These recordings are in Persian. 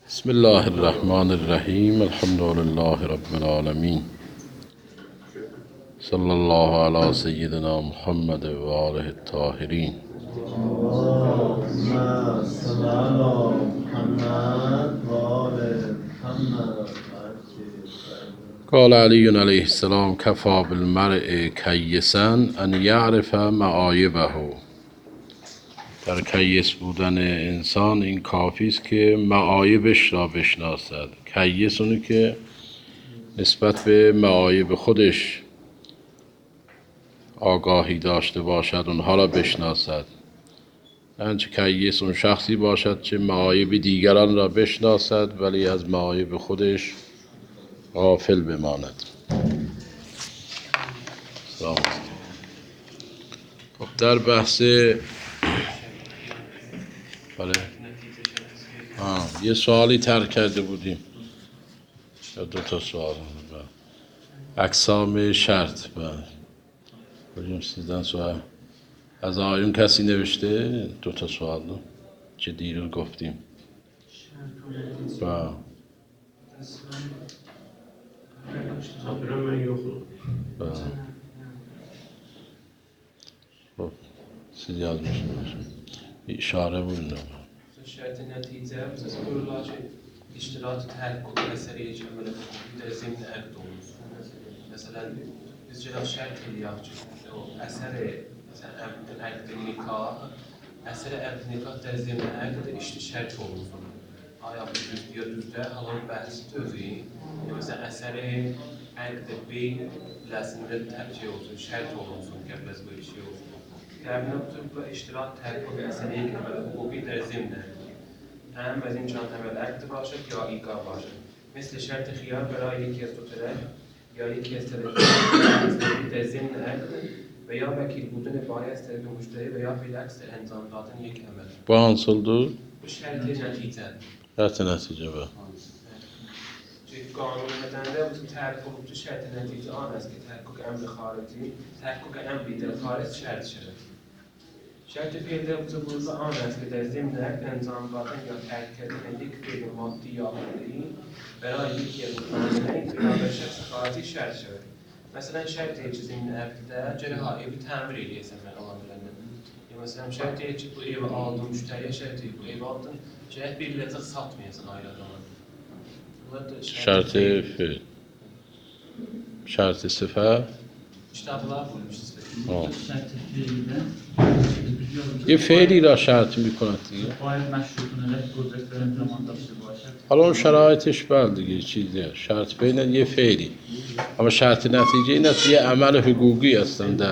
بسم الله الرحمن الرحیم. الحمد لله رب العالمین. صلی الله علی سیدنا محمد و آله الطاهرین. قال علی علیه السلام کفی بالمرء کیسا ان یعرف معایبه. در کیس بودن انسان این کافی است که معایبش را بشناسد. کیس اونی که نسبت به معایب خودش آگاهی داشته باشد، اونها را بشناسد. انچه کیس اون شخصی باشد که معایب دیگران را بشناسد ولی از معایب خودش غافل بماند. خب در بحث یه سوالی ترک کرده بودیم یا دو تا سوال اقسام شرط. بودیم 13 سوال از آیون کسی نوشته دو تا سوال که دیروز گفتیم. خب سیدی از میشه اشاره بود. شرط نتیجه مثل کورلاچ اشتراط تحقق اثری جمله در ضمن عقد مثلا اجرا شرط لیاقت اثر مثلا عقد نکاح اثر عقد نکاح در ضمن عقد شرط olsun. آیا düz ya düzde halon bahsi tövü mesela eser عقد بین لازمه tercih olsun şart olsun قبل böyle şey olsun. در نقطه با اشتراط تحقق اثری که عمل حقوقی در ضمن هم از این چند عمل عقد باشد یا ایقاع باشد. مثل شرط خیار برای یکی از دو طرف یا یکی از طرفین در ضمن عقد و یا وکیل بودن باری از طرف مشتری و یا بالعکس انجام دادن یک عمل. Bu nasıldı? Bu şart netice. Şart netice bu. قانون مدنده و تحقق شرط نتیجه آن است که تحقق امر خارجی تحقق امری در خارج شرط شود. شرط فعل در آن است که در ضمن عقد انجام دادن یا ترک کردن یک فعل مادی یا عملی برای یکی از معنی‌های بنابر شخص خارجی شرط شود. مثلا شرطی که ضمن عقد جرای به تعمیری اسم عاملانه. یا مثلا شرطی که bu ev aldım müşteriye şartı bu ev aldın şart bir lezzet satmayasın ayrıca. شرط فعل شرط صفت یه فعلی را شرط میکند دیگه. حالا اون شرایطش بله دیگه چیزه شرط بین یه فعلی اما شرط نتیجه این است یه عمل حقوقی هستن در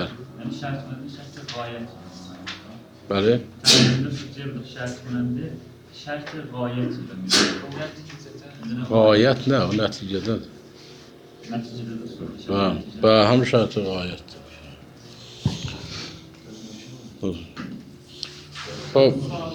بله شرط غایت غایت نه و نتیجه داد با هم شرط غایت. خب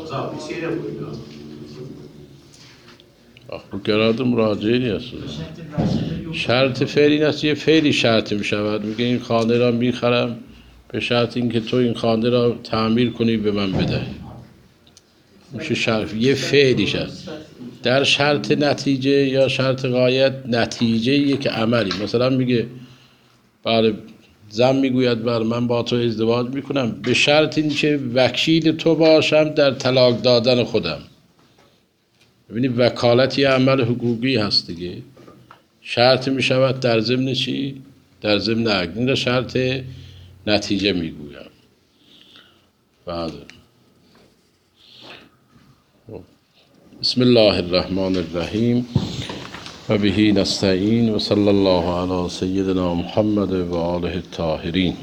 bu گراده مراجعه نیست. شرط فعلی نیست یه فعلی شرط می شود. میگه این خانه را میخرم به شرط اینکه تو این خانه را تعمیر کنی به من بده. میشه شرط یه فعلی شد. در شرط نتیجه یا شرط غایت نتیجه یک عملی مثلا میگه بله زن میگوید بله من با تو ازدواج میکنم به شرط این که وکیل تو باشم در طلاق دادن خودم. ببینید وکالت یه عمل حقوقی هست دیگه. شرط میشود در ضمن چی؟ در ضمن عقد. این شرط نتیجه میگویم. بله بسم الله الرحمن الرحیم و بهی نستعین و صلی الله علی سیدنا محمد و آله الطاهرین.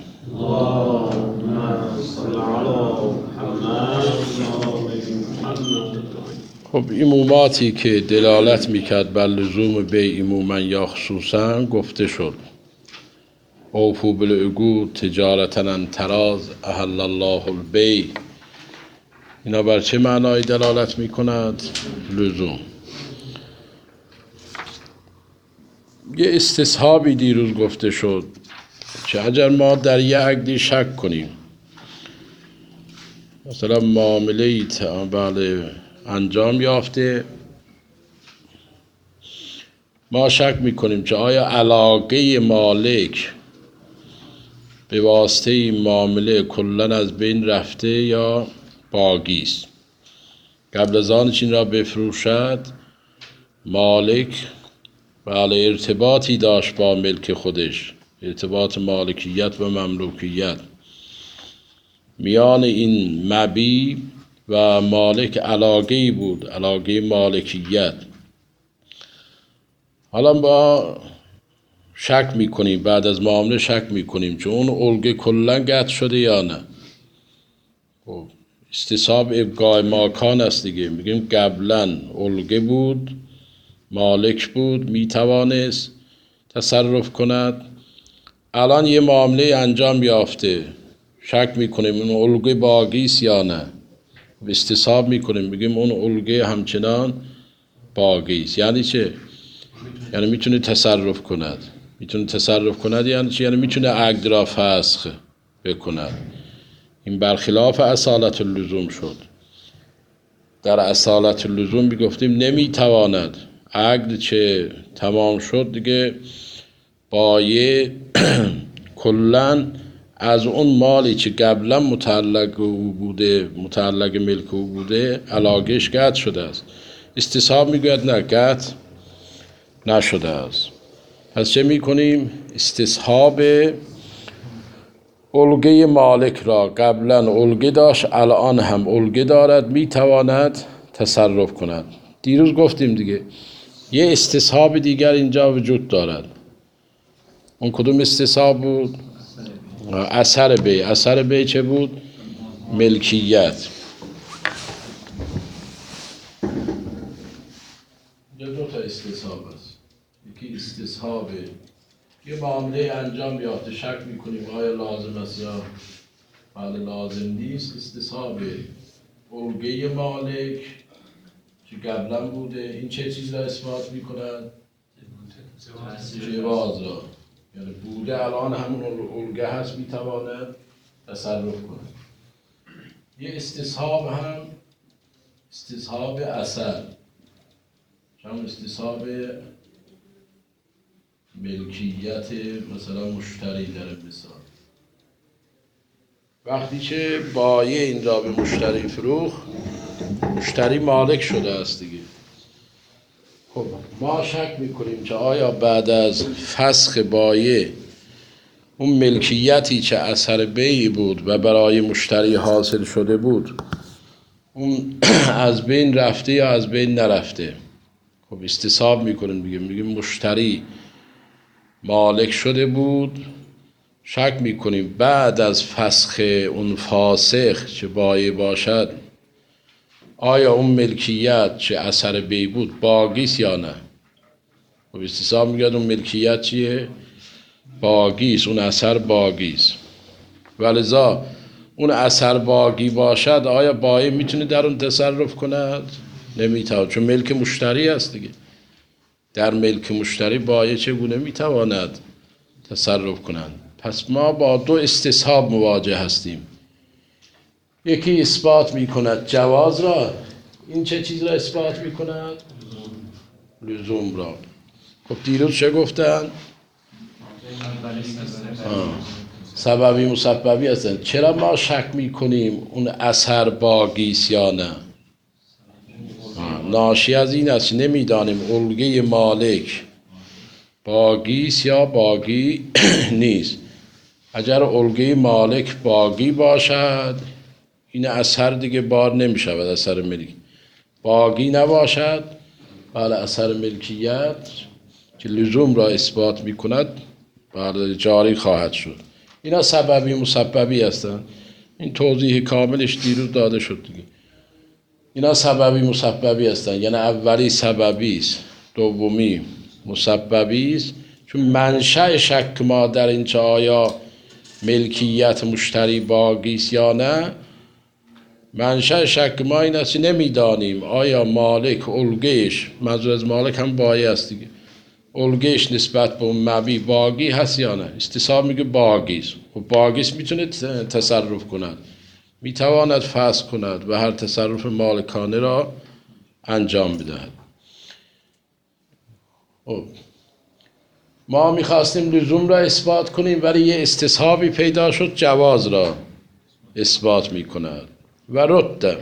خب عموماتی که دلالت میکرد بر لزوم بیع عموما یا خصوصا گفته شد. اوفوا بالعقود تجارتا عن تراض احل الله البیع. اینا بر چه معنای دلالت می کند؟ لزوم. یه استصحابی دیروز گفته شد که اگر ما در یه عقدی شک کنیم مثلا معامله بله انجام یافته ما شک میکنیم که آیا علاقه مالک به واسطه این معامله کلن از بین رفته یا باقی است. قبل از آنش این را بفروشد مالک ارتباطی داشت با ملک خودش، ارتباط مالکیت و مملوکیت. میان این مبیع و مالک علاقه‌ای بود، علاقه مالکیت. حالا با شک میکنیم، بعد از معامله شک میکنیم چون اون الگه کلا قطع شده یا نه. خب استصحاب ابقاء ماکان است دیگه. میگیم قبلا الگه بود، مالک بود، میتوانست تصرف کند. الان یه معامله انجام یافته، شک میکنیم اون الگه باقی است یا نه. استصحاب میکنیم، میگیم اون الگه همچنان باقی است. یعنی چه؟ یعنی میتونه تصرف کند. میتونه تصرف کند یعنی چی؟ یعنی میتونه عقد را فسخ بکند. این برخلاف اصالت اللزوم شد. در اصالت اللزوم میگفتیم نمیتواند، عقد چه تمام شد دیگه بایع کلن از اون مالی که قبلا متعلق او بوده، متعلق ملک او بوده، علاقهش قطع شده است. استصحاب میگوید نه، قطع نشده است. پس چه میکنیم؟ استصحاب الگه مالک را قبلا الگه داشت، الان هم الگه دارد، میتواند تصرف کند. دیروز گفتیم دیگه یه استصحاب دیگر اینجا وجود دارد. اون کدوم استصحاب بود؟ اثر بیع. اثر بیع چه بود؟ ملکیت. یه دو تا استصحاب است. یکی استصحاب یه معامله انجام یافته، شک میکنیم آیا لازم است یا بله لازم نیست. استصحاب الگه مالک که قبلا بوده، این چه چیز را اثبات میکنند؟ جواز را. یعنی بوده الان همون الگه هست، میتواند تصرف کنه. یه استصحاب هم استصحاب اثر، هم استصحاب ملکیت مثلا مشتری. در مثال وقتی که بایع این را به مشتری فروخت، مشتری مالک شده است دیگه. خب ما شک میکنیم که آیا بعد از فسخ بایع اون ملکیتی که اثر بیع بود و برای مشتری حاصل شده بود اون از بین رفته یا از بین نرفته. خب استصحاب میکنیم دیگه، میگیم مشتری مالک شده بود، شک میکنیم بعد از فسخ اون فاسخ چه بایع باشد آیا اون ملکیت چه اثر بیع بود باقی است یا نه. خب استصحاب میگه اون ملکیت چیه؟ باقی است، اون اثر باقی است. ولذا اون اثر باقی باشد آیا بایع میتونه در اون تصرف کند؟ نمیتواند، چون ملک مشتری است دیگه. در ملک مشتری بایع چگونه میتواند تصرف کنند؟ پس ما با دو استصحاب مواجه هستیم. یکی اثبات میکند جواز را، این چه چیز را اثبات میکند؟ لزوم را. خب دیروز چه گفتن؟ سببی مسببی هستن. چرا ما شک میکنیم اون اثر باقی است یا نه؟ ناشی از این است نمیدانیم الگه مالک باقی است یا باقی نیست. اگر الگه مالک باقی باشد این اثر دیگه بار نمی شود. اثر ملکی باقی نباشد، بله اثر ملکیت که لزوم را اثبات می کند بله جاری خواهد شد. اینا سببی مسببی هستند. این توضیح کاملش دیروز داده شد دیگه. اینا سببی مسببی هستند، یعنی اولی سببی است، دومی مسببی است. چون منشأ شک ما در این چه آیا ملکیت مشتری باقی است یا نه، منشأ شک ما این است نمیدانیم آیا مالک الگهش، منظور از مالک هم بایع است دیگه، الگهش نسبت به اون مبیع باقی هست یا نه. استصحاب میگه باقی است. خب باقی است میتونه تصرف کند، میتواند فسخ کند و هر تصرف مالکانه را انجام بدهد. خب ما میخواستیم لزوم را اثبات کنیم ولی یه استصحابی پیدا شد جواز را اثبات میکند و رد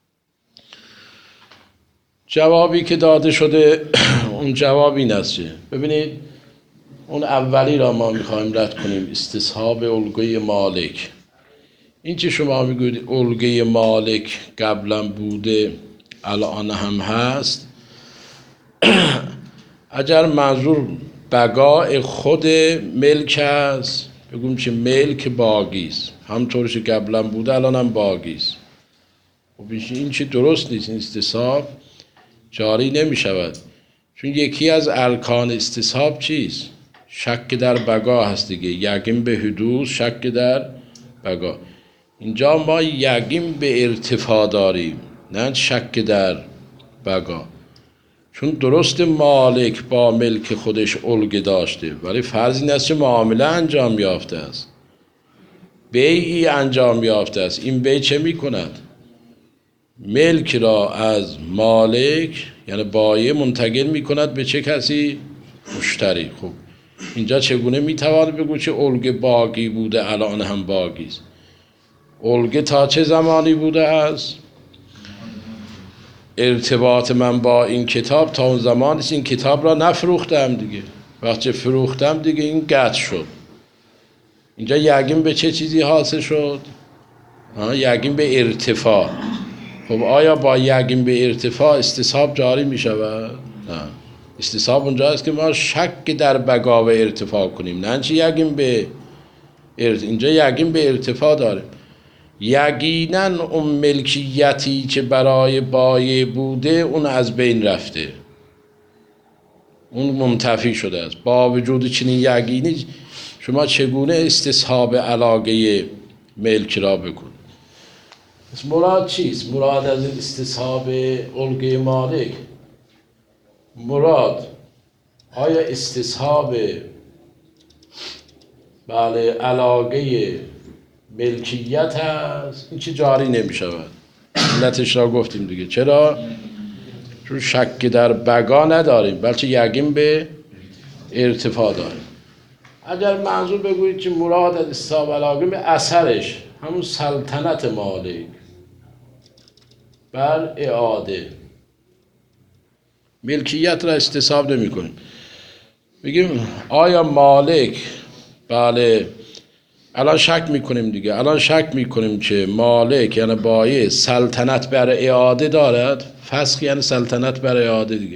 جوابی که داده شده اون جواب این است. ببینید اون اولی را ما میخوایم رد کنیم، استصحاب الگوی مالک. این چه شما میگوید الگوی مالک قبلا بوده الان هم هست، اگر منظور بقای خود ملک است بگویم که ملک باقی است، همطورش که قبلا بوده الان هم باقی است. خب این چه درست نیست، این استصحاب جاری نمی شود، چون یکی از ارکان استصحاب چیست؟ شک در بقا هست دیگه، یقین به حدوث، شک در بقا. اینجا ما یقین به ارتفاع داریم نه شک در بقا، چون درست مالک با ملک خودش الگه داشته ولی فرض این است که معامله انجام یافته است، بیعی انجام یافته است. این بیع چه می کند؟ ملک را از مالک یعنی بایع منتقل می کند به چه کسی؟ مشتری. خب اینجا چگونه می توانید بگو چه الگه باقی بوده الان هم باقی است؟ الگه تا چه زمانی بوده است؟ ارتباط من با این کتاب تا اون زمان است این کتاب را نفروختم دیگه، وقتی فروختم دیگه این قطع شد. اینجا یقین به چه چیزی حاصل شد؟ یقین به ارتفاع. خب آیا با یقین به ارتفاع استصحاب جاری می شود؟ نه، استصحاب اونجا است که ما شک در بقا و ارتفاع کنیم، نه چه یقین به اینجا یقین به ارتفاع داریم. یقینا اون ملکیتی که برای بایع بوده اون از بین رفته، اون منتفی شده است. با وجود چنین یقینی شما چگونه استصحاب علاقه ملک را بکنید؟ مراد چیست؟ مراد از استصحاب الگه مالک مراد آیا استصحاب علاقه ملکیت هست؟ این که جاری نمی شود. علتش را گفتیم دیگه. چرا؟ چون شک در بقا نداریم بلکه یقین به ارتفاع داریم. اگر منظور بگویید که مراد از استصحاب علاقه به اثرش همون سلطنت مالک بر اعاده، ملکیت را استصحاب نمی کنیم. بگیم آیا مالک الان شک میکنیم دیگه، الان شک میکنیم که مالک یعنی بایع سلطنت بر اعاده دارد. فسخ یعنی سلطنت بر اعاده دیگه،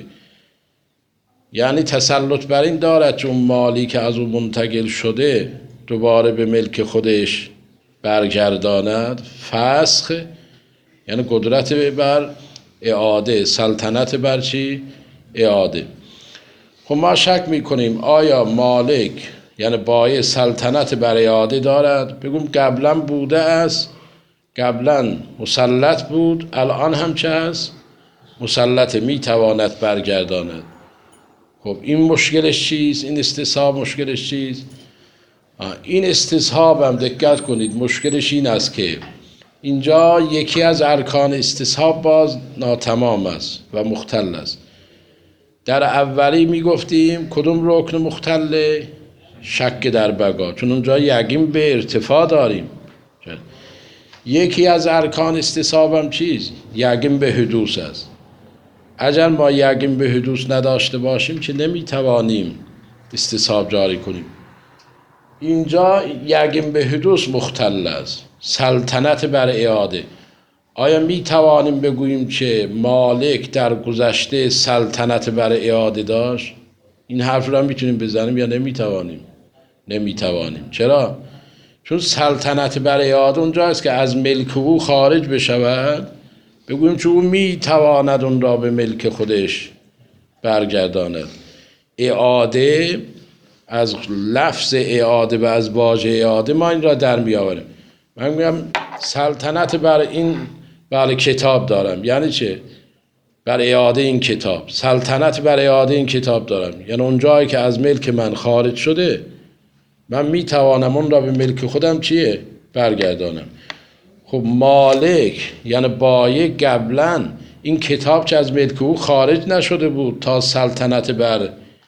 یعنی تسلط بر این دارد که اون مالی که از اون منتقل شده دوباره به ملک خودش برگرداند. فسخ یعنی قدرت بر اعاده، سلطنت بر چی؟ اعاده. خب ما شک میکنیم آیا مالک یعنی بایع سلطنت بر اعاده دارد؟ بگم قبلا بوده است، قبلا مسلط بود، الان هم چه است؟ مسلط، میتواند برگرداند. خب این مشکلش چیست؟ این استصحاب مشکلش چیست؟ این استصحاب هم دقت کنید مشکلش این است که اینجا یکی از ارکان استصحاب باز ناتمام است و مختل است. در اولی میگفتیم کدوم رکن مختله؟ شک در بقا، چون اونجا یقین به ارتفاع داریم. یکی از ارکان استصحاب هم چیز؟ یقین به حدوث است. اگر ما یقین به حدوث نداشته باشیم که نمیتوانیم استصحاب جاری کنیم. اینجا یقین به حدوث مختل است، سلطنت بر اعاده. آیا میتوانیم بگوییم که مالک در گذشته سلطنت بر اعاده داشت؟ این حرف را میتونیم بزنیم یا نمیتوانیم؟ نمیتوانیم. چرا؟ چون سلطنت بر اعاده اونجا است که از ملک او خارج بشود، بگوییم که او میتواند اون را به ملک خودش برگرداند. اعاده از لفظ اعاده و از واژه اعاده ما این را در میآوریم. من میگم سلطنت بر این کتاب دارم، یعنی چه؟ بر اعاده این کتاب. سلطنت بر اعاده این کتاب دارم، یعنی اون جایی که از ملک من خارج شده من میتوانم اون را به ملک خودم چیه؟ برگردانم. خب مالک یعنی بایع قبلا این کتاب که از ملک او خارج نشده بود تا سلطنت بر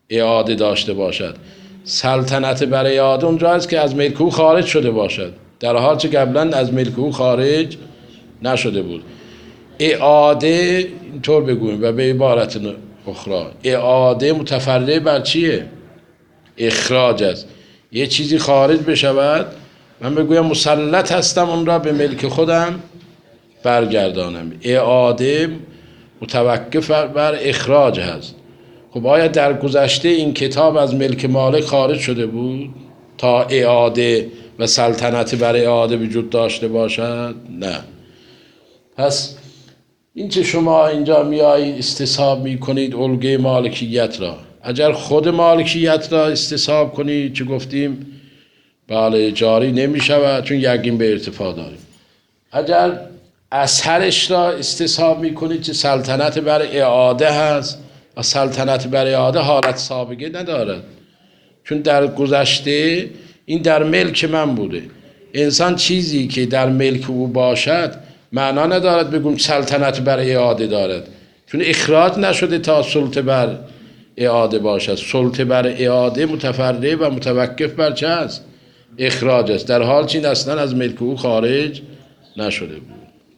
اعاده داشته باشد. سلطنت بر اعاده اونجا است که از ملک او خارج شده باشد، در حال که قبلا از ملک او خارج نشده بود. اعاده اینطور بگویم و به عبارت اخرى، اعاده متفرع بر چیه؟ اخراج است. یه چیزی خارج بشود، من بگویم مسلط هستم اون را به ملک خودم برگردانم. اعاده متوقف بر اخراج هست. خب آیا در گذشته این کتاب از ملک مالک خارج شده بود تا اعاده و سلطنت بر اعاده وجود داشته باشد؟ نه. پس این که شما اینجا میایید استصحاب میکنید الگوی مالکیت را، اگر خود مالکیت را استصحاب کنید چه گفتیم بله جاری نمیشود چون یقین به ارتفاع داریم. اگر اثرش را استصحاب میکنید که سلطنت بر اعاده هست و سلطنت بر اعاده حالت سابقه ندارد، چون در گذشته این در ملک من بوده. انسان چیزی که در ملک او باشد معنا ندارد بگم سلطنت بر اعاده دارد، چون اخراج نشده تا سلطه بر اعاده باشد. سلطه بر اعاده متفرع و متوقف بر چه است؟ اخراج است، در حال چین اصلا از ملک او خارج نشده بود.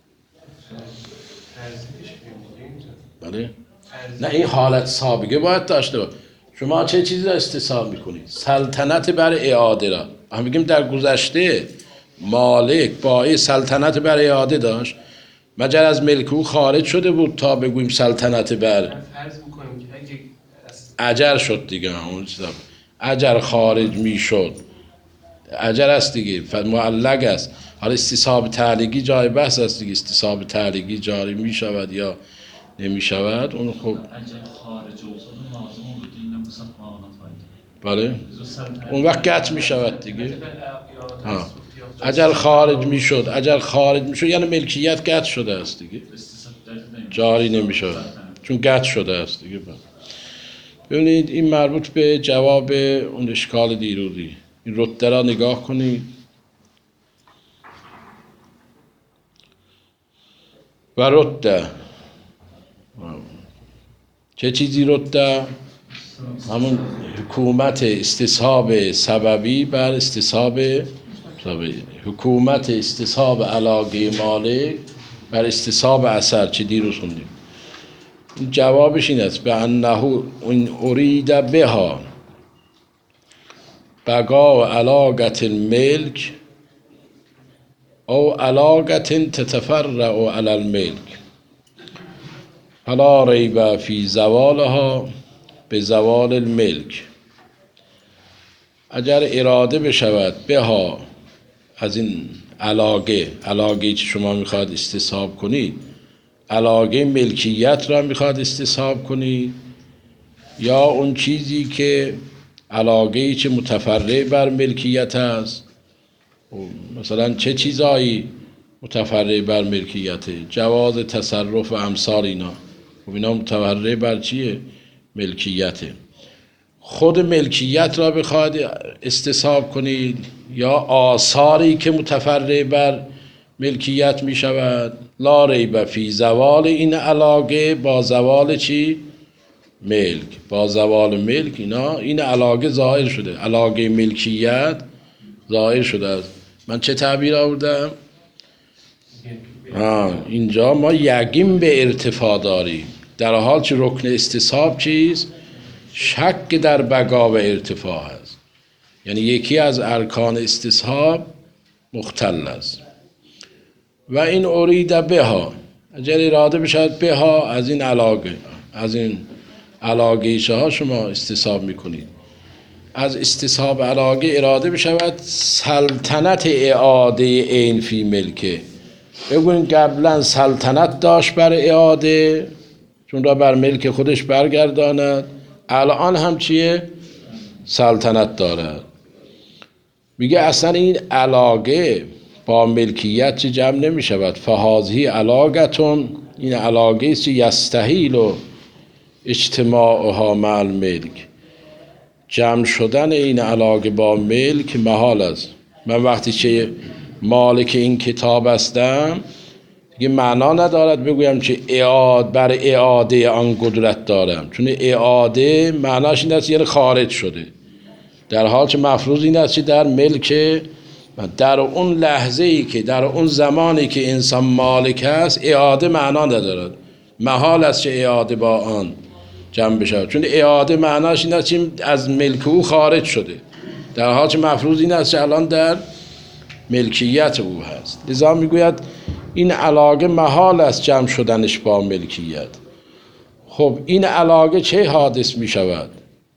بله؟ نه این حالت سابقه باید داشته باید. شما چه چیزی را استصحاب میکنید؟ سلطنت بر اعاده را. هم بگیم در گذشته مالک با سلطنت بر اعاده داشت، مگر از ملک او خارج شده بود تا بگوییم سلطنت بر فرض میکنیم که اگه اجر شد دیگه، اون چیزا اجر خارج میشد، اجر است دیگه، معلق است. حالا استصحاب تعلیقی جای بحث است دیگه، استصحاب تعلیقی جاری میشود یا نمیشود. اون خب اگر خارج olsa da lazım olur dinle bu sapağına بله اون وقت قطع میشود دیگه. اجر خارج میشد، اجر خارج میشد یعنی ملکیت قطع شده است دیگه، جاری نمیشود چون قطع شده است دیگه. ببینید این مربوط به جواب اون اشکال دیروزی. این رده را نگاه کنید و رده چه چیزی رده؟ همون حکومت استصحاب سببی بر استصحاب سببی، حکومت استصحاب علاقه مالک بر استصحاب اثر چه دیروز خوندیم. جوابش این است به انه این ارید بها بقا علاقت الملک او علاقت تتفرع علی الملک فلا ریب فی زوالها به زوال الملک. اگر اراده بشود بها از این علاقه که شما میخواد استصحاب کنید، علاقه ملکیت را میخواد استصحاب کنید یا اون چیزی که علاقه‌ای که متفرع بر ملکیت است، مثلا چه چیزایی متفرع بر ملکیته؟ جواز تصرف و امثال اینا. خب اینا متفرع بر چیه؟ ملکیته. خود ملکیت را بخواد استصحاب کنید یا آثاری که متفرع بر ملکیت می شود، لا ریب فی زوال این علاقه با زوال چی؟ ملک. با زوال ملک اینا این علاقه ظاهر شده، علاقه ملکیت ظاهر شده است. من چه تعبیر آوردم؟ اینجا ما یقین به ارتفاع داریم، در حال که رکن استصحاب چیست؟ شک در بقا و ارتفاع است. یعنی یکی از ارکان استصحاب مختل است. و این ارید بها اگر اراده بشود بها از این علاقه، از این علاقه ها شما استصحاب میکنید. از استصحاب علاقه اراده بشود سلطنت اعاده عین فی ملکه. بگوین قبلا سلطنت داشت بر اعاده چون را بر ملک خودش برگرداند، الان هم چیه؟ سلطنت دارد. میگه اصلا این علاقه با ملکیت چه جمع نمی شود. فهازهی علاقتون، این علاقه است که یستحیل و اجتماعها مع الملک، جمع شدن این علاقه با ملک محال است. من وقتی که مالک این کتاب هستم دیگه معنا ندارد بگویم که بر اعاده آن قدرت دارم، چون اعاده معناش این است یعنی خارج شده، در حال که مفروض این است که در ملک، در اون لحظه ای که در اون زمانی که انسان مالک است اعاده معنا ندارد، محال است که اعاده با آن جمع بشه، چون اعاده معناش این است که از ملک او خارج شده، در حال که مفروض این است که الان در ملکیت او هست. لذا میگوید این علاقه محال است جمع شدنش با ملکیت. خب این علاقه چه حادث می شود؟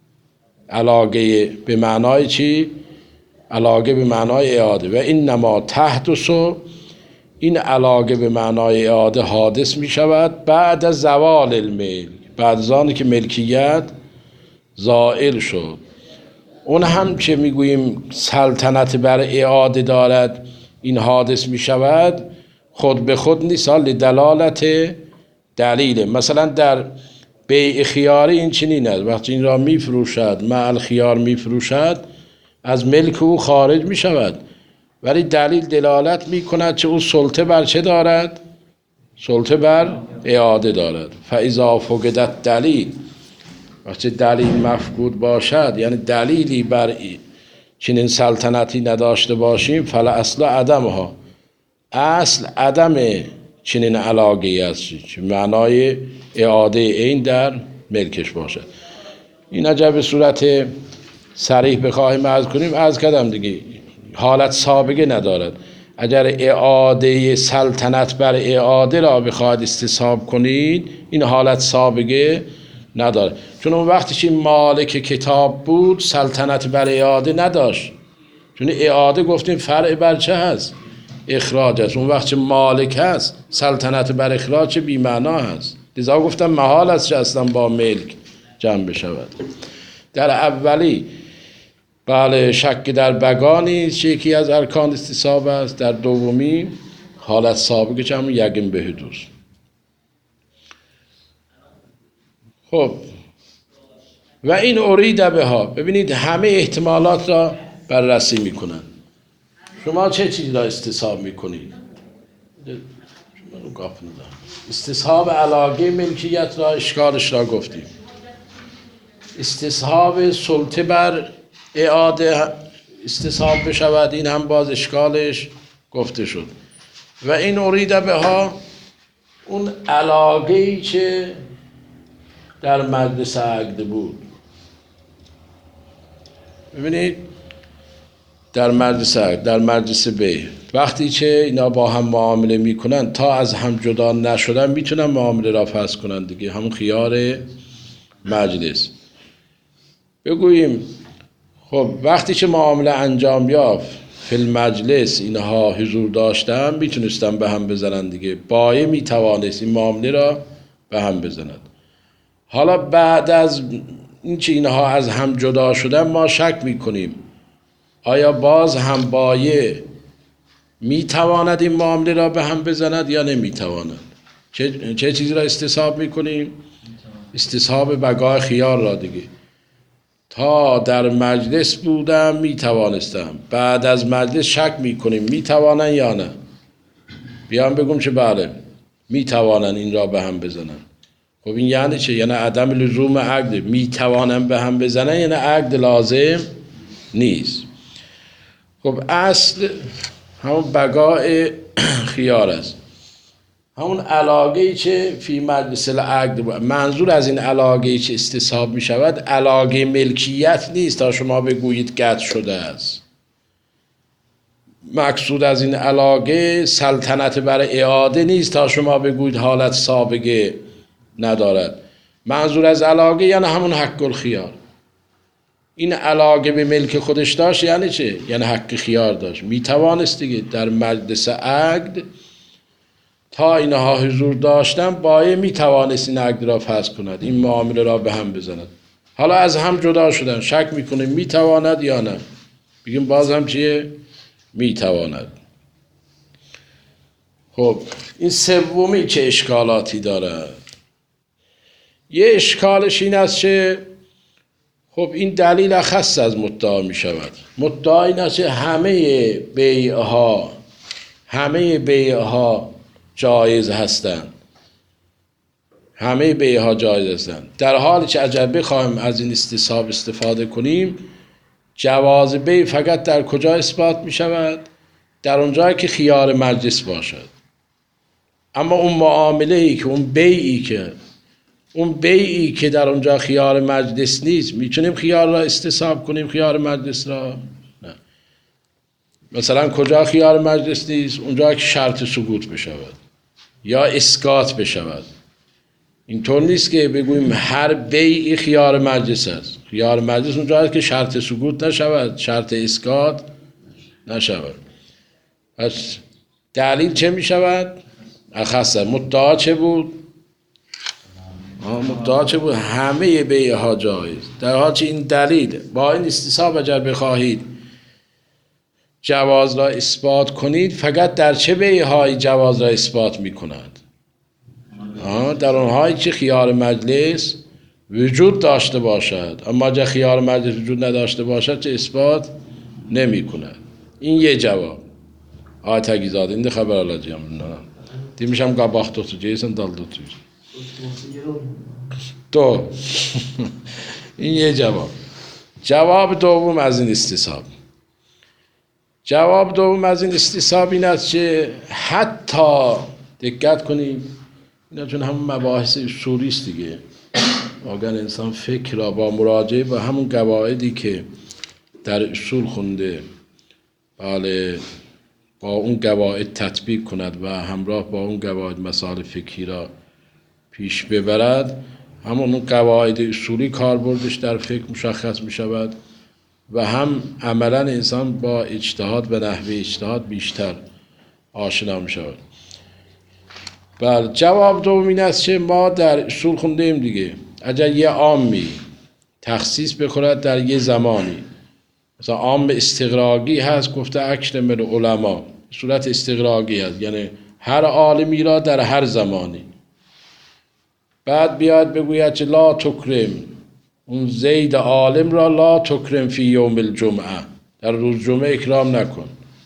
علاقه به معنای چی؟ علاقه به معنای اعاده. و این نما تحدث، این علاقه به معنای اعاده حادث می شود بعد از زوال الملک، بعد از آنی که ملکیت زائل شد. اون هم که میگوییم سلطنت بر اعاده دارد، این حادث می شود خود به خود نیست، دلالت دلیل. مثلا در بیع خیاری این چنین است، وقتی این را می فروشد مع الخیار می فروشد از ملک او خارج می شود، ولی دلیل دلالت می کند که او سلطه بر چه دارد؟ سلطه بر اعاده دارد. فاذا فقدت دلیل، وقتی دلیل مفقود باشد، یعنی دلیلی بر چنین سلطنتی نداشته باشیم، فلا اصل عدمها، اصل عدم چنین علاقه است که معنای اعاده این در ملکش باشد. این اگر به صورت صریح بخواهیم عرض کنیم، عرض کردم دیگه حالت سابقه ندارد. اگر اعاده سلطنت بر اعاده را بخواهد استصحاب کنید، این حالت سابقه نداره، چون اون وقتی که مالک کتاب بود سلطنت بر اعاده نداشت، چون اعاده گفتیم فرع بر چه هست؟ اخراج است. اون وقت که مالک هست سلطنت بر اخراج بی معنا هست، لذا گفتم محال است که اصلا با ملک جمع بشود. در اولی بله شک در بقا نیست، یکی از ارکان استصحاب است. در دومی حالت سابقه جمع یقین به حدوث. خب و این ارید بها، ببینید همه احتمالات را بررسی میکنن. شما چه چیزی را استصحاب میکنید؟ استصحاب علاقه ملکیت را، اشکالش را گفتیم. استصحاب سلطه بر اعاده استصحاب بشود، این هم باز اشکالش گفته شد. و این ارید بها اون علاقه‌ای که در مجلس عقد بود. ببینید در مجلس عقد، در مجلس بیع، وقتی که اینا با هم معامله میکنن تا از هم جدا نشدن میتونن معامله را فسخ کنن دیگه، همون خیار مجلس. بگوییم خب وقتی که معامله انجام یافت فی المجلس اینها حضور داشتن، میتونستن به هم بزنن دیگه، بایع میتوانست این معامله را به هم بزنند. حالا بعد از اینکه اینها از هم جدا شدن ما شک میکنیم آیا باز هم بایع میتواند این معامله را به هم بزند یا نمیتواند. چه چیزی را استصحاب میکنیم؟ استصحاب بقای خیار را دیگه. تا در مجلس بودم میتوانستم، بعد از مجلس شک میکنیم میتوانن یا نه، بیان بگم که بله میتوانن این را به هم بزنن. خب این یعنی چه؟ یعنی عدم لزوم عقد، میتوانن به هم بزنن یعنی عقد لازم نیست. خب اصل همون بقای خیار است، همون علاقه‌ای که فی مجلس العقد. منظور از این علاقه‌ای که استصحاب می شود علاقه ملکیت نیست تا شما بگویید قطع شده است. مقصود از این علاقه سلطنت بر اعاده نیست تا شما بگویید حالت سابقه ندارد. منظور از علاقه یعنی همون حق الخیار. این علاقه به ملک خودش داشت یعنی چه؟ یعنی حق خیار داشت، میتوانست دیگه در مجلس عقد تا اینها حضور داشتن بایع میتوانست این عقد را فسخ کند، این معامله را به هم بزند. حالا از هم جدا شدن، شک میکنه میتواند یا نه، بگیم باز هم چیه؟ میتواند. خب این سومی چه اشکالاتی داره؟ یه اشکالش این است که خب این دلیل اخص از مدعا می شود. مدعا این است که همه بیعها جایز هستند، همه بیعها جایز هستند. در حالی که اگر بخوایم از این استصحاب استفاده کنیم، جواز بیع فقط در کجا اثبات می شود؟ در اونجایی که خیار مجلس باشد. اما اون معامله ای که اون بیعی که در اونجا خیار مجلس نیست، میتونیم خیار را استصحاب کنیم، خیار مجلس را؟ نه. مثلا کجا خیار مجلس نیست؟ اونجا که شرط سقوط بشود یا اسقاط بشود. اینطور نیست که بگوییم هر بیعی خیار مجلس است. خیار مجلس اونجا است که شرط سقوط نشود، شرط اسقاط نشود. پس دلیل چه می شود؟ اخصه مدعا چه بود؟ مدعا چه بود؟ همه بیعها جایز. در حالی که این دلیل با این استصحاب اگر بخواهید جواز را اثبات کنید، فقط در چه بیعهایی جواز را اثبات می کند؟ در اونهایی که خیار مجلس وجود داشته باشد. اما اگر خیار مجلس وجود نداشته باشد چه اثبات نمی کند. این یه جواب. آقای تگیزاده این de خبر alacağım bundan. Demişəm qabaq tutacaqsan dal tutuyor. دو. این یه جواب. جواب دوم از این استصحاب. جواب دوم از این استصحاب این است که حتی دقت کنید، اینا چون همون مباحث اصولی است دیگه. اگر انسان فکر را با مراجعه و همون قواعدی که در اصول خونده، بله، با اون قواعد تطبیق کند و همراه با اون قواعد مسائل فقهی را پیش ببرد، همون قواعد اصولی کاربردش در فقه مشخص می شود و هم عملا انسان با اجتهاد و نحوه اجتهاد بیشتر آشنا می شود. بله، جواب دوم این است که ما در اصول خونده ایم دیگه. اگر یه عامی تخصیص بخورد در یه زمانی، مثلا عام استغراقی هست، گفته اکرم العلماء، صورت استغراقی هست، یعنی هر عالمی را در هر زمانی. بعد بیاد بگوید که لا تکرم، اون زید عالم را لا تکرم فی یوم الجمعه، در روز جمعه اکرام نکن.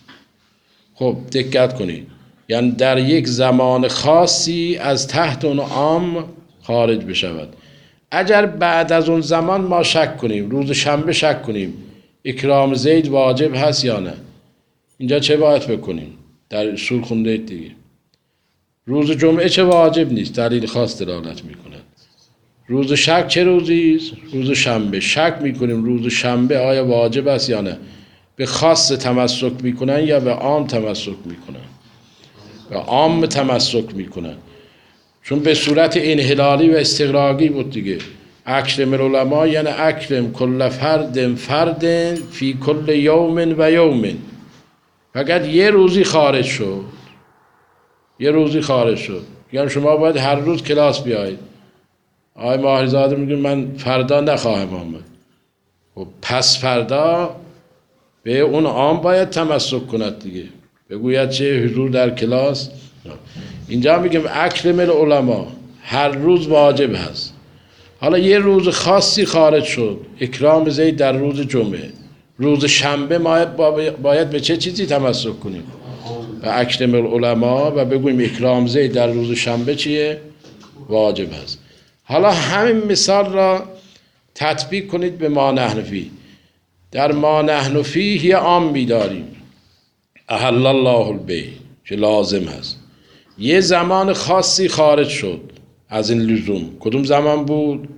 خب دقت کنید، یعنی در یک زمان خاصی از تحت اون عام خارج بشود. اگر بعد از اون زمان ما شک کنیم، روز شنبه شک کنیم اکرام زید واجب هست یا نه، اینجا چه باید بکنیم؟ در اصول خونده دیگه. روز جمعه چه واجب نیست، دلیل خاص دلالت میکنه. روز شک چه روزی است؟ روز شنبه. شک میکنیم روز شنبه آیا واجب است یا نه. به خاص تمسک میکنن یا به عام تمسک میکنن؟ به عام تمسک میکنن، چون به صورت انحلالی و استغراقی بود دیگه. اکرم العلماء یعنی اکرم کل فرد فی کل یوم و یوم. فقط یه روزی خارج شد، یه روزی خارج شد، یعنی شما باید هر روز کلاس بیایید. آقای ماهریزاده میگه من فردا نخواهم آمد. و پس فردا به اون عام باید تمسک کند دیگه، بگوید چه حضور در کلاس. اینجا میگم اکرم العلماء هر روز واجب هست. حالا یه روز خاصی خارج شد، اکرام زید در روز جمعه، روز شنبه ما باید به چه چیزی تمسک کنیم؟ به اکرم العلماء و بگویم اکرام زید در روز شنبه چیه؟ واجب هست. حالا همین مثال را تطبیق کنید به ما نحن فیه. در ما نحن فیه یه عامی داریم، احل الله البیع، که لازم هست. یه زمان خاصی خارج شد از این لزوم. کدوم زمان بود؟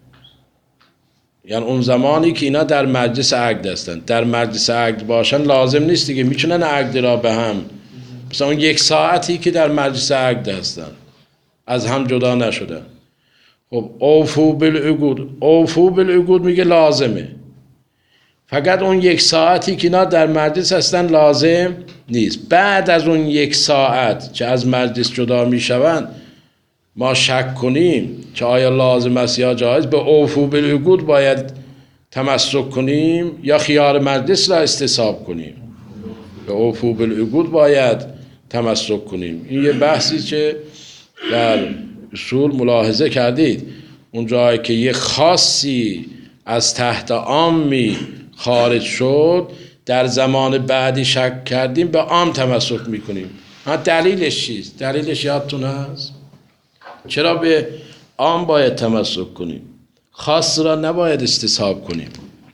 یعنی اون زمانی که اینا در مجلس عقد هستن. در مجلس عقد باشن لازم نیست دیگه، میتونن عقد را به هم، مثلا اون یک ساعتی که در مجلس عقد هستن از هم جدا نشدن. خب اوفو بالعقود، اوفو بالعقود میگه لازمه، فقط اون یک ساعتی که اینا در مجلس هستن لازم نیست. بعد از اون یک ساعت که از مجلس جدا میشوند ما شک کنیم که آیا لازم است یا جایز، به اوفو بالعقود باید تمسک کنیم یا خیار مجلس را استصحاب کنیم؟ به اوفو بالعقود باید تمسک کنیم. این یه بحثی که در اصول ملاحظه کردید، اون جایی که یه خاصی از تحت عامی خارج شد در زمان بعدی شک کردیم به عام تمسک میکنیم. دلیلش چیست؟ دلیلش یادتون هست؟ چرا به عام باید تمسک کنیم؟ خاص را نباید استصحاب کنیم.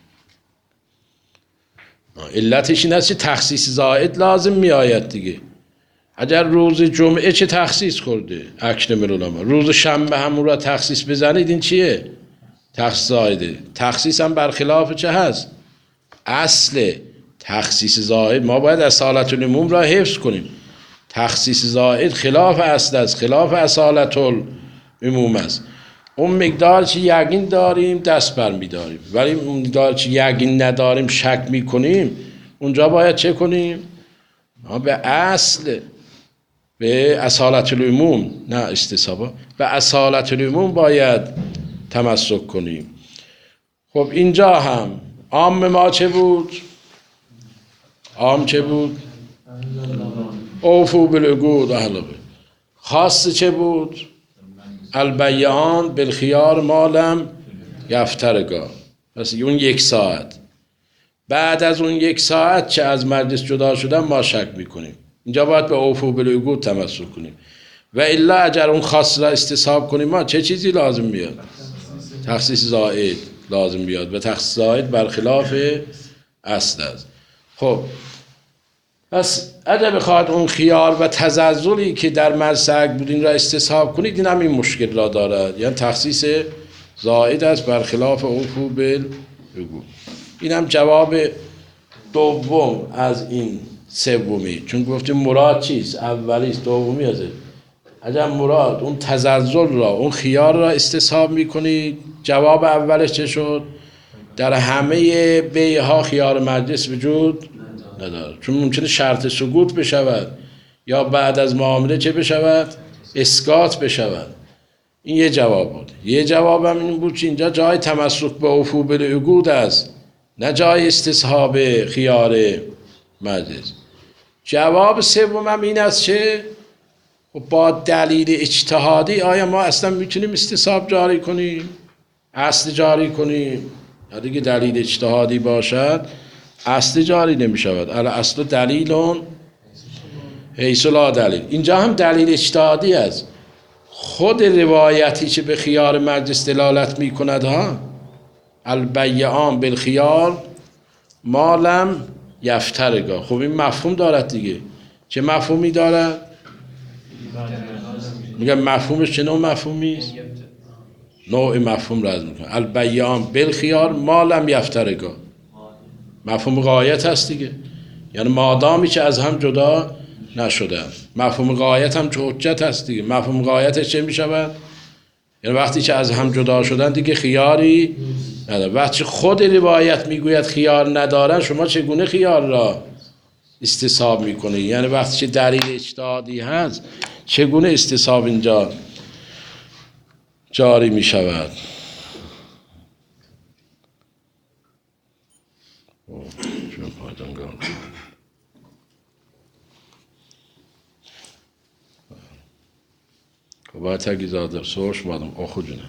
علتش این است که تخصیص زائد لازم می آید دیگه. اگر روز جمعه چه تخصیص کرده اکرم العلماء، روز شنبه همون را تخصیص بزنید، این چیه؟ تخصیص زائده. تخصیص هم برخلاف چه هست؟ اصل تخصیص زائد ما باید اصالت العموم را حفظ کنیم. تخصیص زائد خلاف اصل است، خلاف اصالت العموم است. اون مقدار چی یقین داریم دست بر می داریم، ولی اون مقدار چی یقین نداریم شک می کنیم، اونجا باید چه کنیم؟ به اصل، به اصالت العموم، نه استصحاب، به اصالت العموم باید تمسک کنیم. خب اینجا هم عام ما چه بود؟ عام چه بود؟ اوفو بالعقود اهله. خاص چه بود؟ البیعان بالخیار ما لم یفترقا. پس اون 1 ساعت، بعد از اون 1 ساعت چه از مجلس جدا شدن ما شک میکنیم، اینجا باید به اوفو بالعقود تمسک کنیم. و الا اگر اون خاص را استصحاب کنیم ما چه چیزی لازم بیاد؟ تخصیص زائد لازم بیاد و تخصیص زائد برخلاف اصل است. خب پس اگر بخواهد اون خیار و تزلزلی که در مرسک بود این را استصحاب کنید، این هم این مشکل را دارد، یعنی تخصیص زائد است برخلاف اوفو بالعقود. این هم جواب دوم از این سومی، چون گفتیم مراد چیست؟ اولیست، دومی است. اگر مراد اون تزلزل را، اون خیار را استصحاب میکنید، جواب اولش چه شد؟ در همه بیعها خیار مجلس وجود ندارد، چون ممکنه شرط سقوط بشود یا بعد از معامله چه بشود؟ اسقاط بشود. این یه جواب بود. یه جواب هم این بود که اینجا جای تمسک به اوفو بالعقود است، نه جای استصحاب خیار مجلس. جواب سوم هم این است که با دلیل اجتهادی آیا ما اصلا میتونیم استصحاب جاری کنیم، اصل جاری کنیم؟ یا دیگه دلیل اجتهادی باشد اصل جاری نمی شود. اصل دلیلون حیث لا دلیل. اینجا هم دلیل اجتهادی است. خود روایتی که به خیار مجلس دلالت می کند ها، البیعان بالخیار ما لم یفترقا، خب این مفهوم دارد دیگه. چه مفهومی دارد؟ میگم مفهومش چه نوع مفهومی است؟ نوع مفهوم را از میکنم. البیعان بالخیار ما لم یفترقا، مفهوم غایت هست دیگه، یعنی مادامی که از هم جدا نشده. مفهوم غایت هم چه حجت هست دیگه. مفهوم غایتش چه میشود؟ یعنی وقتی که از هم جدا شدن دیگه خیاری نداره. وقتی خود روایت میگوید خیار ندارن، شما چگونه خیار را استصحاب میکنه؟ یعنی وقتی که دلیل اجتهادی هست چگونه استصحاب اینجا جاری میشود؟ باید تگیزاده سوش مادم آخو جونه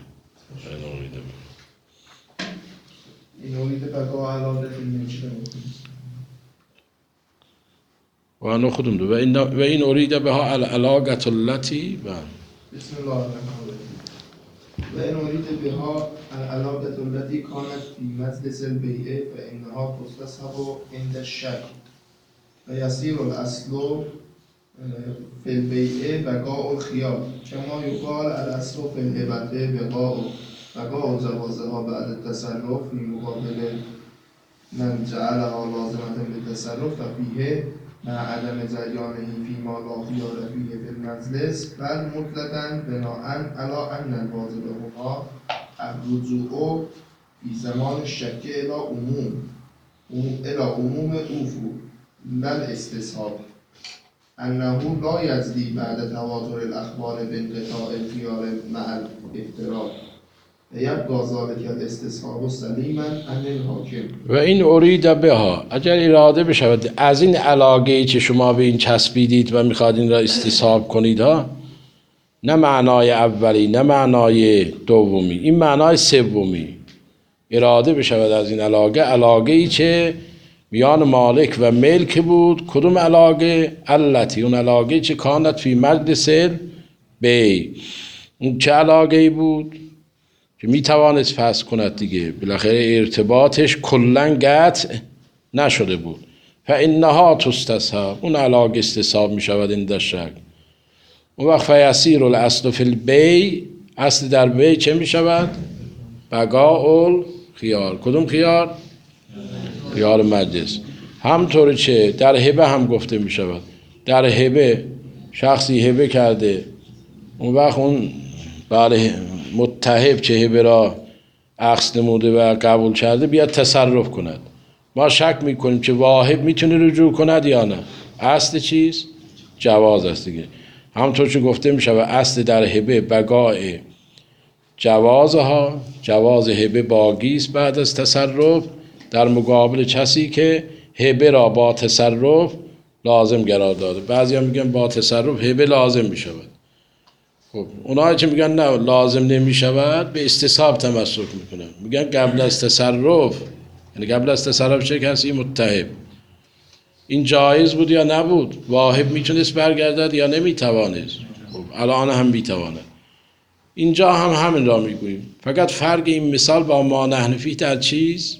این اوریده بقا علاده فیلمی چه و انا خودم دو و این اوریده بها علاقت اللتی بسم الله الرحمن الرحیم. و این اوریده بها علاقت اللتی کانت فی مجلس البیعه و انها تستصحب عند الشک و یصیر الاصل فی البیعه بقاء الخیار کما یقال الاصل فی الهبته بقاء جوازها بعد التصرف فی مقابل من جعلها لازمة بالتصرف ففیه مع عدم جریانه فیما لا خیار فیه فی المجلس بل مطلقاً بناءً علی ان الواجب هنا الرجوع فی زمان الشک الی عموم اوفو لا الاستصحاب انه لا یجری بعد تواتر الاخبار بانقطاع الخیار مع الافتراق یبقى ذلك الاستصحاب سلیما عن الحاکم. و این ارید بها، اگر اراده بشود از این علاقه‌ای که شما به این چسبیدید و میخواد این را استصحاب کنید ها، نه معنای اولی نه معنای دومی، این معنای سومی، اراده بشود از این علاقه‌ای که میان مالک و ملک بود. کدوم علاقه؟ التی، اون علاقه چه کانت فی مجلس بی، اون چه علاقه بود که میتوانست فسخ کند دیگه، بالاخره ارتباطش کلن قطع نشده بود. فانها تستصحب، اون علاقه استصحاب میشود این در شک. اون وقت فیسیر الاصل فی البی، اصل در بی چه میشود؟ بقاء الخیار. کدوم خیار؟ خیار مجلس. همطور چه در هبه هم گفته میشود. در هبه شخصی هبه کرده، اون وقت اون بله متهب چه هبه را اخذ نموده و قبول کرده بیاد تصرف کند. ما شک میکنیم که واهب میتونه رجوع کند یا نه. اصل چیز؟ جواز است دیگه. همونطور که گفته میشود اصل در هبه بقاء جوازها، جواز هبه باقی است بعد از تصرف، در مقابل کسی که هبه را با تصرف لازم قرار داده. بعضی هم میگن با تصرف هبه لازم میشود. خب اونایی که میگن نه لازم نمیشود به استصحاب تمسک میکنن، میگن قبل از تصرف، یعنی قبل از تصرف چه کسی؟ متهب. این جایز بود یا نبود؟ واهب میتونست برگردد یا نمیتوانست؟ خب الان هم میتواند. اینجا هم همین را میگوییم، فقط فرق این مثال با ما نحن فیه در چیز؟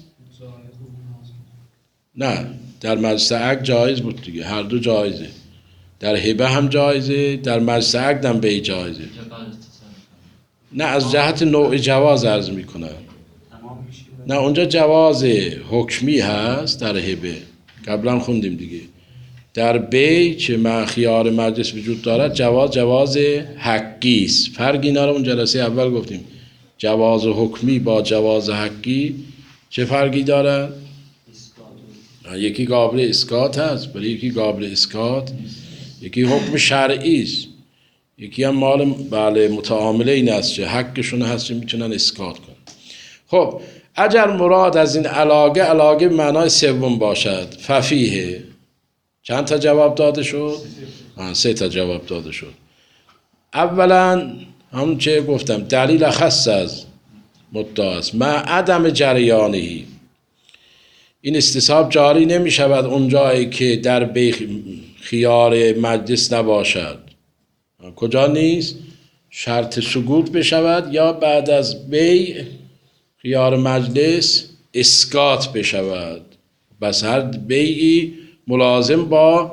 نه، در مجلس عقد جایز بود دیگه، هر دو جایزه. در هبه هم جایزه، در مجلس عقد هم به جایزه. نه از جهت نوع جواز عرض میکنم. نه اونجا جواز حکمی هست در هبه، قبلا خوندیم دیگه. در بی که خیار مجلس وجود دارد جواز حقی است. فرق اینا رو اون جلسه اول گفتیم. جواز حکمی با جواز حقی چه فرقی دارد؟ یکی قابل اسقاط هست ولی یکی قابل اسقاط، یکی حکم شرعی است، یکی هم مال بله متعامله این است که حقشون هست که میتونن اسقاط کنن. خب اگر مراد از این علاقه به معنای سوم باشد، ففیه چند تا جواب داده شد؟ 3 تا جواب داده شد. اولا همون چه گفتم دلیل خاص از مدعا است، مع عدم جریانهی، این استصحاب جاری نمی شود اون جایی که در خیار مجلس نباشد. کجا نیست؟ شرط سقوط بشود یا بعد از بیع خیار مجلس اسقاط بشود. بس هر بیعی ملازم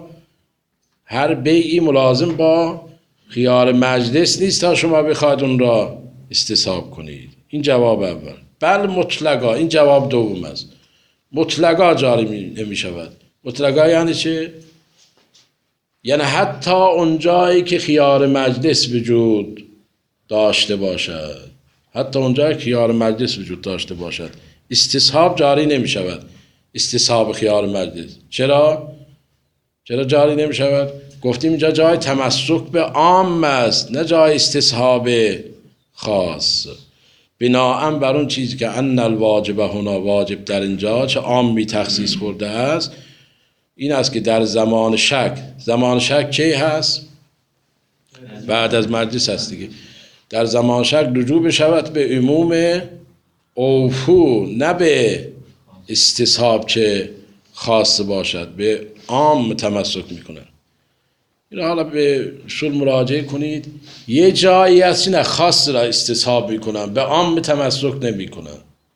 با خیار مجلس نیست تا شما بخواید اون را استصحاب کنید. این جواب اول. بل مطلقا، این جواب دوم است. مطلقا جاری نمی شود. مطلقا یعنی چه؟ یعنی حتی اون جایی که خیار مجلس وجود داشته باشد، حتی اون جایی که خیار مجلس وجود داشته باشد استصحاب جاری نمی شود. استصحاب خیار مجلس چرا جاری نمی شود؟ گفتیم اینجا جای تمسک به عام است، نه جای استصحاب خاص. بناهن بر اون چیزی که ان الواجب هنا، واجب در اینجا چه عامی تخصیص خورده است، این است که در زمان شک کی هست؟ بعد از مجلس هست دیگه. در زمان شک رجوع بشود به عموم اوفو، نه به استصحاب چه خاص باشد، به عام تمسک میکنن. این حالا به اصول مراجعه کنید. یه جایی هست نه خاص را استصحاب میکنن، به عام تمسک نمیکنن.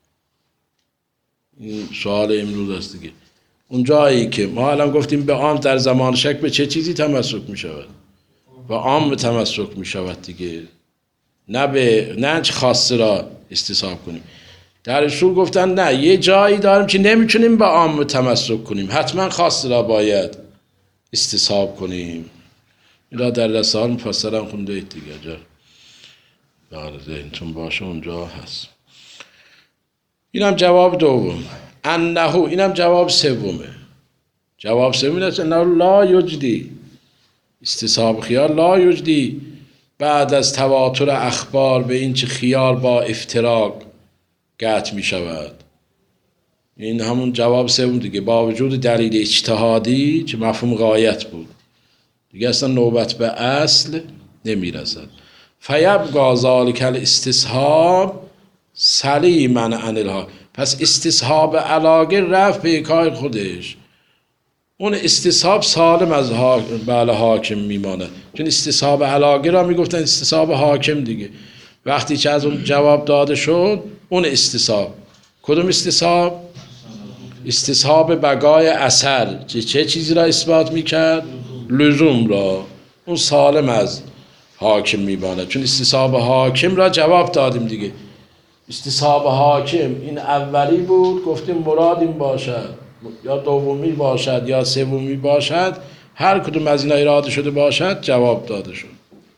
این سوال امروز است دیگه. اون جایی که ما الان گفتیم به عام در زمان شک به چه چیزی تمسک میشود؟ به عام تمسک میشود دیگه، نه خاص را استصحاب کنیم. در اصول گفتن نه، یه جایی داریم که نمیتونیم به عام تمسک کنیم، حتما خاص را باید استصحاب کنیم. این را در رسال مفصلا خونده اید دیگه، جا بله ذهنتون باشه اونجا هست. اینم جواب دوم. انهو، اینم جواب سومه. جواب سوم است انه لا یجدی، استصحاب خیار لا یجدی بعد از تواتر اخبار به این چه خیار با افتراق قطع می شود. این همون جواب سوم دیگه، با وجود دلیل اجتهادی که مفهوم غایت بود دیگه اصلا نوبت به اصل نمی رسد. فیبقا ذالک الاستصحاب سلیما عن الحاکم. پس استصحاب علاقه رفت به کار خودش، اون استصحاب سالم از حاکم میمانه، چون استصحاب علاقه را میگفتن استصحاب حاکم دیگه. وقتی که از اون جواب داده شد، اون استصحاب کدوم استصحاب؟ استصحاب بقای اثر، چه چیزی را اثبات میکرد؟ لزوم را. اون سالم از حاکم میمانه، چون استصحاب حاکم را جواب دادیم دیگه. استصحاب حاکم این اولی بود، گفتیم مراد این باشد یا دومی باشد یا سومی باشد، هر کدوم از اینا اراده شده باشد جواب داده شد.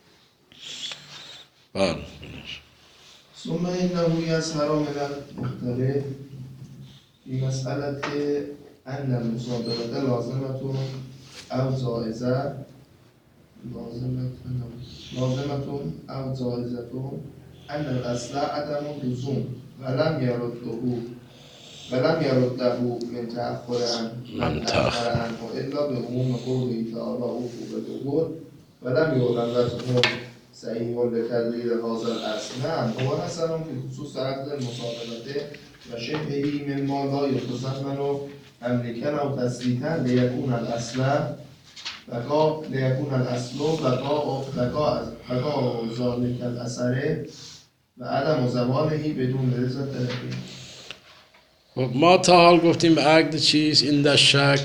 بله. ثم إنه يظهر من المختلف في مسألة أن المصادرة لازمة أو جائزة لازمة أو جائزة أن الأصل عدم اللزوم ولم يرده من تأخر عنه إلا بعموم قوله تعالى أوفوا بالعقود ولم يعلم لهم صحيح لتدليل هذا الأصل. نعم هو حسن في خصوص عقد المصادرة وشبهه مما لا يتضمن أملكا أو تسليتا ليكون الأصل بقاء ذلك الأثر و عدم زواله بدون رضا طرفین. ما تا حال گفتیم عقد چیز این در شک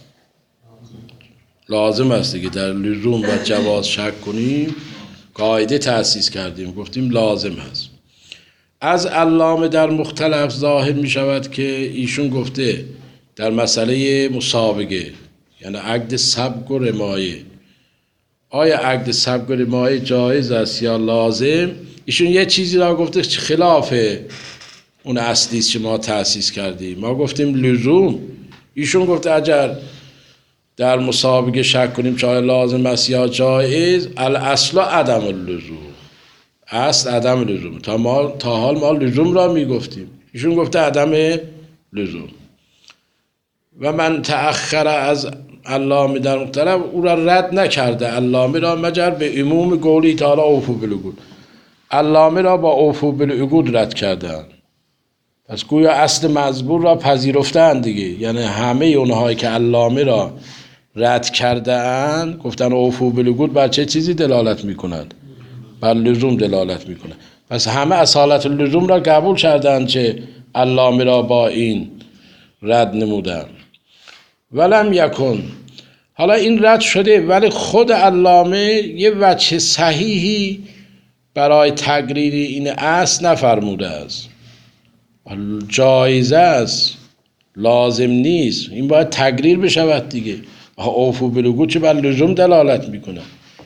لازم است دیگه، در لزوم و جواز شک کنیم قاعده تأسیس کردیم، گفتیم لازم هست. از علامه در مختلف ظاهر می شود که ایشون گفته در مسئله مسابقه، یعنی عقد سبق و رمایه، آیا عقد سبق و رمایه جایز است یا لازم؟ ایشون یه چیزی را گفته خلاف اون اصلی است که ما تأسیس کردیم. ما گفتیم لزوم، ایشون گفته اگر در مسابقه شک کنیم که آیا لازم است یا جایز، الاصل عدم اللزوم، اصل عدم لزوم. تا حال ما لزوم را میگفتیم، ایشون گفته عدم لزوم. و من تأخر از علامه در مختلف او را رد نکرده، علامه را مگر به عموم قولی تعالی اوفوا بالعقود، علامه را با اوفوا بالعقود رد کردن. پس گویا اصل مزبور را پذیرفتن دیگه، یعنی همه اونهایی که علامه را رد کردن گفتن اوفوا بالعقود بر چه چیزی دلالت میکنند؟ بر لزوم دلالت میکنند. پس همه اصالت لزوم را قبول کردند که علامه را با این رد نمودن. ولم یکن، حالا این رد شده ولی خود علامه یه وجه صحیحی برای تقریر این اصل نفرموده است. جایزه است، لازم نیست، این باید تقریر بشود دیگه. اوفوا بالعقود چه بر لزوم دلالت میکنه؟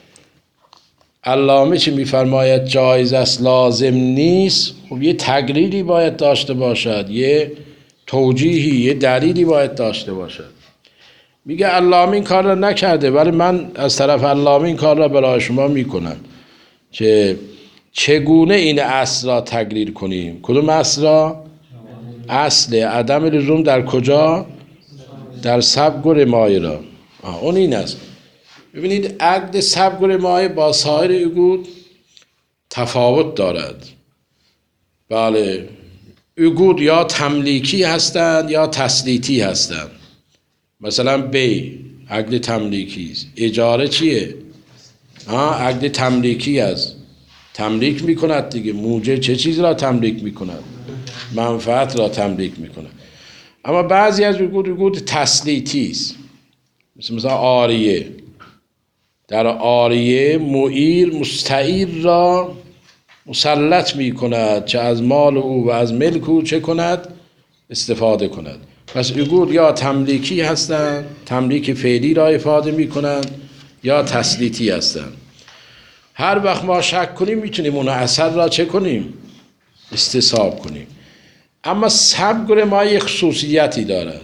علامه چه میفرماید جایز است لازم نیست، خب یه تقریری باید داشته باشد، یه توجیهی، یه دلیلی باید داشته باشد. میگه علامه این کار را نکرده ولی من از طرف علامه این کار را برای شما میکنم که چگونه این اصل را تقریر کنیم. کدوم اصل را؟ اصل عدم لزوم در کجا؟ در سبق و رمایه را. اون این است. ببینید عقد سبق و رمایه با سایر عقود تفاوت دارد. بله، عقود یا تملیکی هستند یا تسلیتی هستند. مثلا بی عقد تملیکی است. اجاره چیه؟ عقد تملیکی است. تملیک میکند دیگه. موجب چه چیز را تملیک میکند؟ منفعت را تملیک میکند. اما بعضی از عقود تسلیتی است. مثلا عاریه. در عاریه معیر مستعیر را مسلط میکند چه از مال او و از ملک او چه کند؟ استفاده کند. پس عقود یا تملیکی هستند، تملیک فعلی را افاده میکنند، یا تسلیتی هستند. هر وقت ما شک کنیم میتونیم اون اثر را چه کنیم؟ استصحاب کنیم. اما سبق ما یک خصوصیتی دارد،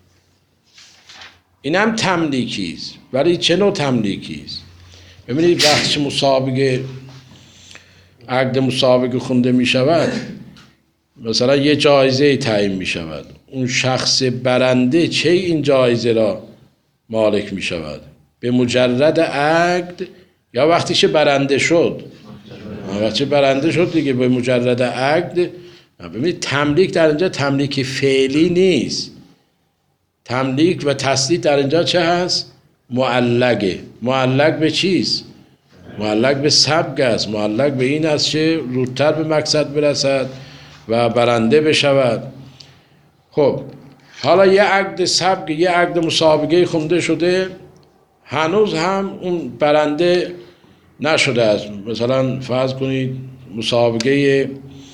این هم تملیکی است. ولی چه نوع تملیکی است؟ ببینید وقتی مسابقه عقد مسابقه خونده می شود، مثلا یه جایزه تعیین می شود، اون شخص برنده چه این جایزه را مالک می شود؟ به مجرد عقد یا وقتی که برنده شد؟ وقتی برنده شد دیگه به مجرد عقد ببینید تملیک در اینجا تملیک فعلی نیست. تملیک و تسدید در اینجا چه هست؟ معلقه. معلق به چیست؟ معلق به سبک است. معلق به این است که زودتر به مقصد برسد و برنده بشود. خب حالا یه عقد سبک، یه عقد مسابقه خونده شده، هنوز هم اون برنده نشده است. مثلا فرض کنید مسابقه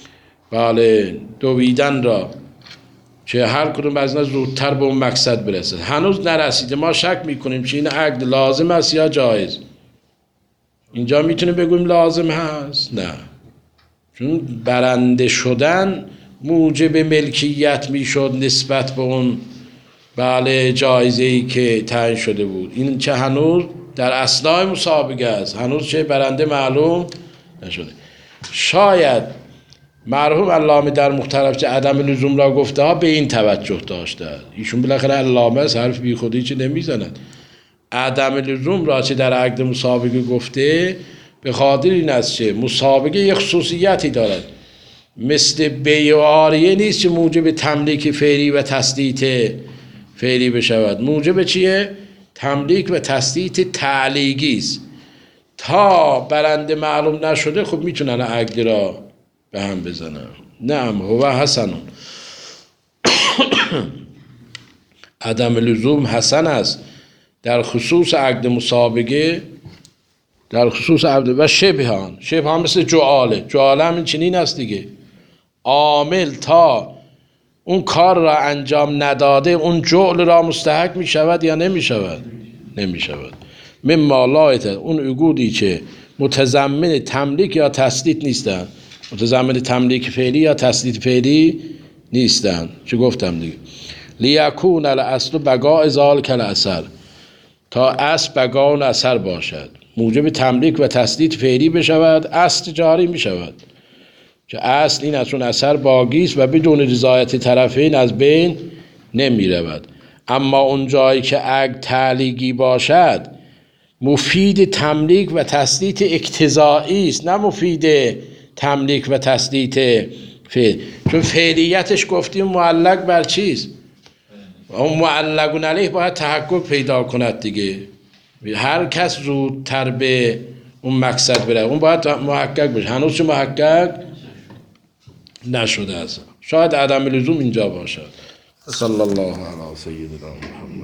دویدن را که هر کدوم از اینا زودتر به اون مقصد برسد هنوز نرسیده. ما شک میکنیم که این عقد لازم است یا جایز. اینجا میتونیم بگویم لازم هست؟ نه، چون برنده شدن موجب ملکیت میشد نسبت به اون جایزه‌ای که تعیین شده بود. این چه هنوز در اثناء مسابقه است، هنوز چه برنده معلوم نشده. شاید مرحوم علامه در مختلف چه عدم لزوم را گفته ها به این توجه داشته. ایشون بالاخره علامه است، حرف بی خودی چه نمیزند. عدم لزوم را چه در عقد مسابقه گفته به خاطر این است که مسابقه یک خصوصیتی دارد، مثل بیع و عاریه نیست که موجب تملیک فعلی و تسدید فعلی بشود. موجب چیه؟ تملیک و تسدید تعلیقی است. تا برنده معلوم نشده خب میتونن عقد را به هم بزنن. نعم هو حسن. عدم لزوم حسن است در خصوص عقد مسابقه، در خصوص عقد و شبهان. شبهان مثل جعاله. جعاله هم این چنین است دیگه. عامل تا اون کار را انجام نداده اون جعل را مستحق می شود یا نمی شود؟ نمی شود. مما لایت اون عقودی که متضمن تملیک یا تسدید نیستن، متضمن تملیک فعلی یا تسدید فعلی نیستن. چه گفتم دیگه؟ لیکون الاصل بقاء ذلک الاثر، تا اصل بقا و اثر باشد، موجب تملیک و تسدید فعلی بشود، اصل جاری می شود. که اصل این از اون اثر باقی است و بدون رضایت طرفین از بین نمی رود. اما اون جایی که عقد تعلیقی باشد مفید تملیک و تسدید اقتضایی است، نه مفید تملیک و تسدید فعل. چون فعلیتش گفتیم معلق بر چیست؟ اون معلق علیه باید تحقق پیدا کند دیگه. هر کس زودتر به اون مقصد بره اون باید محقق بشه. هنوز چه محقق نشده است. شاید عدم لزوم اینجا باشد. صلی الله علی سیدنا محمد.